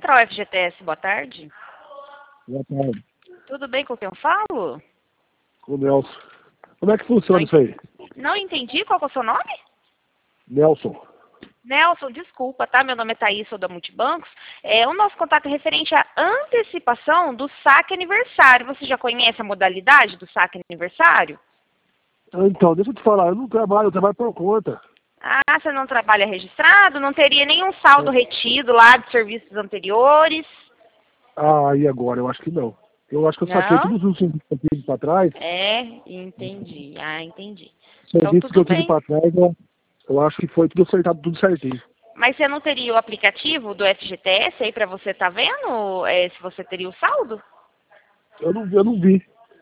Central FGTS, boa tarde. Boa tarde. Tudo bem com quem eu falo? Com o Nelson. Como é que funciona isso aí? Não entendi, qual que é o seu nome? Nelson. Nelson, desculpa, tá? Meu nome é Thaís, sou da Multibancos. O nosso contato é referente à antecipação do saque aniversário. Você já conhece a modalidade do saque aniversário? Então, deixa eu te falar, eu trabalho por conta. Ah, você não trabalha registrado? Não teria nenhum saldo retido lá de serviços anteriores? Ah, e agora? Eu acho que não. Eu acho que eu saquei Não? todos os serviços que eu tive para trás. Entendi. Ah, entendi. Então, Serviços que tudo eu tive bem. para trás, eu acho que foi tudo acertado, tudo certinho. Mas você não teria o aplicativo do FGTS aí para você estar vendo se você teria o saldo? Eu não vi.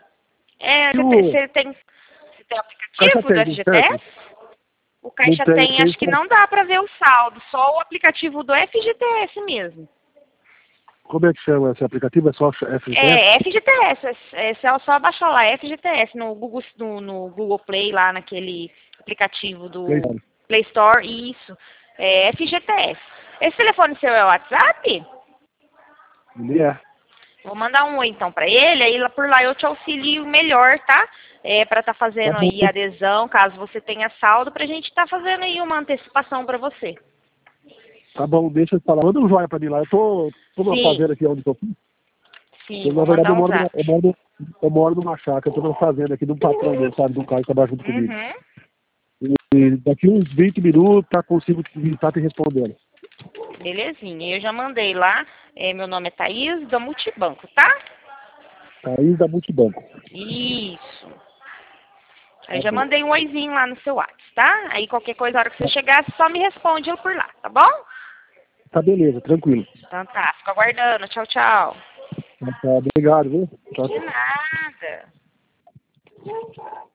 E Você tem o Caixa aplicativo do tem, não certo? FGTS? O Não Caixa tem, tem, tem acho que não dá para ver o saldo, só o aplicativo do FGTS mesmo. Como é que chama esse aplicativo? É só FGTS? FGTS, é só baixar lá, FGTS, no Google Play, lá naquele aplicativo do Play Store, isso, FGTS. Esse telefone seu é o WhatsApp? Ele é. Vou mandar um oi então para ele, aí por lá eu te auxilio melhor, tá? Para estar fazendo Tá bom, aí adesão, caso você tenha saldo, pra gente estar fazendo aí uma antecipação para você. tá bom, deixa eu falar. Manda um joinha pra mim lá. Eu tô numa Sim, fazenda aqui onde eu tô. sim, Na vou verdade, mandar um zap. eu moro numa chácara. Eu tô numa fazenda aqui de um patrão dele, sabe? De um cara que trabalha junto comigo. Uhum. E daqui uns 20 minutos consigo estar te respondendo. Belezinha, eu já mandei lá, meu nome é Thaís, da Multibanco, tá? Thaís da Multibanco. Isso. Aí Tá já bom. mandei um oizinho lá no seu WhatsApp, tá? Aí qualquer coisa, a hora que você chegar, só me responde eu por lá, tá bom? Tá beleza, tranquilo. Então tá, fico aguardando. Tchau, tchau. Tá, obrigado, viu? Tchau, De tchau. nada.